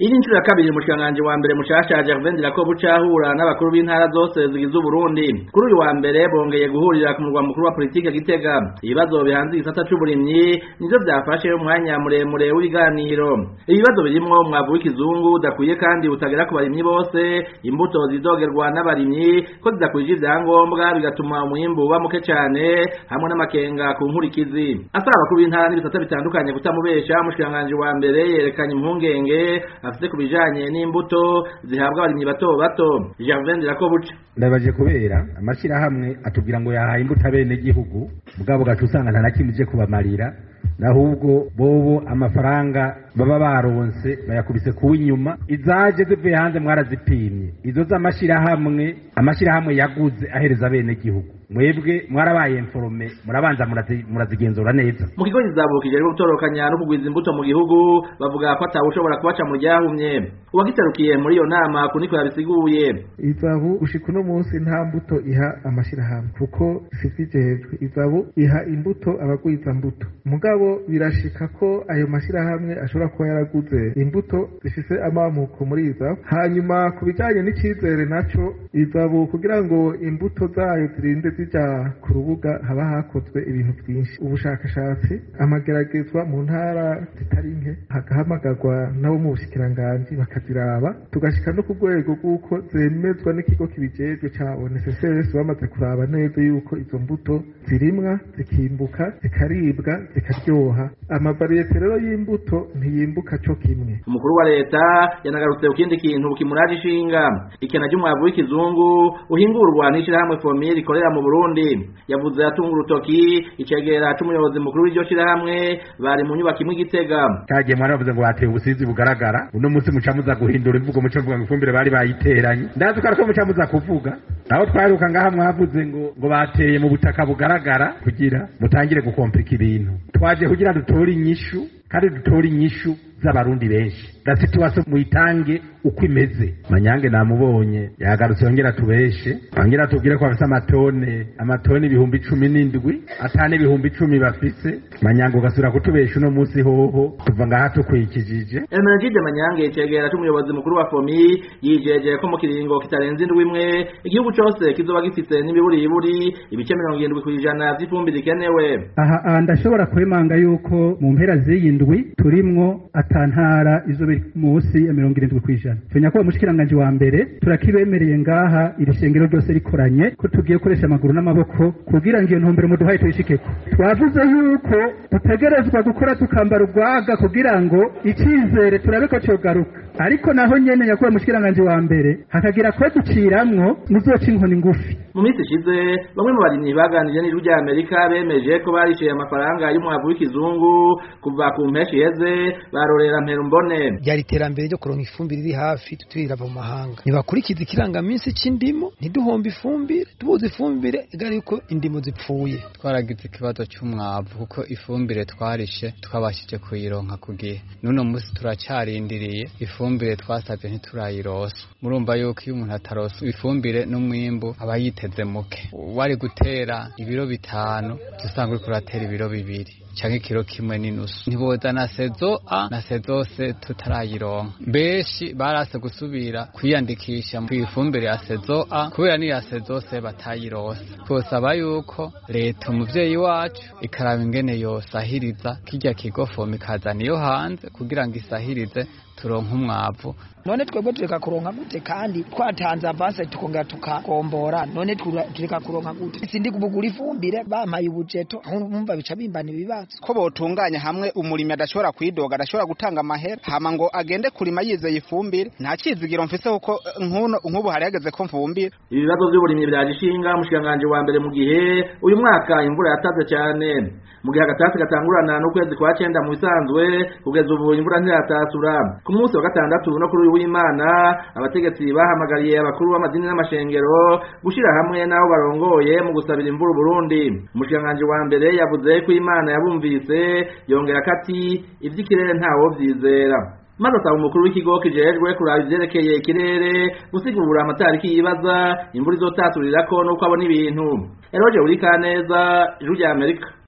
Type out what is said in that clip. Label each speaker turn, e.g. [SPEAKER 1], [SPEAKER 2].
[SPEAKER 1] Iyi nshuro ya kabiri umushikanganje wa mbere mushasha Gervais Ndirakobuca ahura n'abakuru b'intara zose zigize Burundi. Kuri uyu wa mbere bongeye guhurira ku murwa mukuru wa politike Gitega. Ibibazo bihanze igisata c'uburimyi nivyo byafashe umwanya muremure w'ibiganiro. Ibibazo birimwo umwavu w'ikizungu udakwiye kandi utagera ku barimyi bose, imbuto zizogerwa n'abarimyi ko zidakwije ivyangombwa bigatuma umwimbu uba muke cane hamwe n'amakenga ku nkurikizi. Asaba abakuru b'intara n'ibisata bitandukanye kutamubesha. Umushikanganje wa mbere yerekanye impungenge afite kubijanye n'imbuto zihabwa abarimyi bato bato. Gervais Ndirakobuca
[SPEAKER 2] ndabaje kubera amashirahamwe atubwira ngo yahaye imbuto abene gihugu mugabo gatusanga nta nakimije kubamarira nahubwo bobo amafaranga baba baronse bayakubise ku inyuma izaje zivuye hanze mwarazipimye izo amashirahamwe yaguze ahereza abene gihugu mwebwe mwarabaye informe murabanza murazigenzura neza.
[SPEAKER 1] Mu kigo kizabukije rero gutorokanya no kugwiza imbuto mu gihugu bavuga ko atawushobora kubaca mu ryahumye. Uwagitarukiye muri iyo nama kuniko yabisiguye
[SPEAKER 3] izabu ushika no munsi nta mbuto iha amashirahamwe kuko sifijejwe izabu iha imbuto abagwiza mbuto mugabo birashika ko ayo mashirahamwe ashobora kuba yaraguze imbuto zifise amamuko muri izabu hanyuma kubijanye n'icizere naco izabu kugira ngo imbuto zayo zirinde zija ku rubuga haba hakozwe ibintu byinshi ubushakashatsi amageragezwa mu ntara zitari nke hagahamagarwa nabo mu bushikiranganje bakaziraba tugashika no ku rwego rw'uko zemezwa n'ikigo kibijejwe ca ONSS bamaze kuraba neza yuko izo mbuto zirimwa zikimbuka zikaribwa zikaryoha amavariyete rero y'imbuto ntiyimbuka co kimwe.
[SPEAKER 1] Umukuru wa leta yanagarutse ku kindi kintu kimuraje ishinga ikena ry'umwavu w'ikizungu uhingurwa n'ishirahamwe Fomire rikorera mu Burundi. Yavuze atunga urutoki icegera c'umuyobozi mukuru w'iryo shirahamwe bari mu nyubako imwe Gitega.
[SPEAKER 2] Kagiye mwaravuze ngo hateye ubusizi bugaragara uno munsi mucamuza guhindura imvugo mucavuga ngo ifumbire bari bayiteranye ndazi ko mucamuza kuvuga naho twaruka ngaha mwavuze ngo bateye mu butaka bugaragara kugira mutangire gukomplika ibintu twaje kugira dutore inyishu kandi dutore inyishu z'abarundi benshi da situation muyitange uko imeze. Manyange namubonye yagarutse yongera tubeshe angira tubwire ko afise amatone ibihumbi 17 atane ibihumbi 10 bafise Manyange ugasura kutubesha uno munsi hoho tuva ngaha tukwikijije.
[SPEAKER 1] Emergide Manyange cegera c'umuyobozi mukuru wa Fomi yijeje ko mu kiringo kitarenze indwi imwe igihugu cose kizoba gifite n'imiburiburi ibice 70% vy'ifumbire ikenewe.
[SPEAKER 4] Aha ndashobora kwemanga yuko mu mpera z'iyindwi turimwo atantara izo munsi ya 70%. Fenya ko umushikiranganje wa mbere turakibemereye ngaha iri shengero ryose rikoranye ko tugiye koresha amaguru n'amaboko kugira ngo iyo ntumbero muduhaye tuyishikeko. Twavuze yuko dutegerezwa gukora tukambara urwaga kugira ngo icizere turabe ko cyogaruka ariko naho nyene yakuye umushikiranganje wa mbere hakagira ko duciramwo muzoca inkoni ngufi.
[SPEAKER 1] Mu minsi ishize bamwe mu barimyi baganije n'ijwi rya Amerika bemeje ko barishiye amafaranga y'umwavu w'ikizungu kuva ku mpeshi heze barorera Mperumbone.
[SPEAKER 5] Byari iterambere ryo kuronka ifumbire iri hafi tutirava mu mahanga ntibakurikiza ikirangaminsi c'indimo ntiduhomba ifumbire tubuze ifumbire igari yuko indimo zipfuye.
[SPEAKER 6] Twaragize ikibazo cy'umwavu kuko ifumbire twarishe twabashije kuyironka kugihe nuno musi turacarindiriye ifumbire twasavye ntiturayirosa. Murumva yuko iyo umuntu atarosa ifumbire n'umwimbu aba yiteze muke wari gutera ibiro 5 dusanga uri kuratera ibiro 2 canke kilo kimwe n'inusu ntiboza na sezo A na sezo C tutarayironka. Beshi barase gusubira kwiyandikisha mu ifumbire ya sezo A kubera ni ya sezo C batayirose. Twosaba yuko leta umuvyeyi wacu ikaraba ingene yosahiriza kirya kigo Fomi kazana iyo hanze kugira ngo isahirize turonka umwavu.
[SPEAKER 5] None twebwe tureka kuronka gute kandi twatanze avance tukongera tukagombora none tureka kuronka gute sindi kubugura ifumbire bampaye ubujeto umva bica bimbana ibibazo
[SPEAKER 7] ko botunganya hamwe umurimi adashobora kwidoga adashobora gutanga amahera hama ngo agende kurima yizeye ifumbire nta cizigiro mfise kuko nk'ubu hari yageze ko mfumbire.
[SPEAKER 1] Ibibazo by'uburimyi byagishinga umushikanganje wa mbere mu gihe uyu mwaka imvura yataze cyane mu gihe agatasi gatangurana no kwezi kwa 9 mu bisanzwe kugeza ubu imvura ntiratasura. Ku munsi wa gatandatu no kuri w'Imana abategetsi bahamagariye abakuru b'amadini n'amashengero gushira hamwe naho barongoye mu gusabira imvura Burundi. Umushikanganje wa mbere yavuze ko Imana yabumvise yongera kati ivy'ikirere ntawo vyizera. Maze asaba umukuru w'ikigo kijejwe kuraba ivyerekeye ikirere gusigura amatariki yibaza imvura izotaturira ko nuko abona ibintu. Eroje Urikaneza, Ijwi rya Amerika.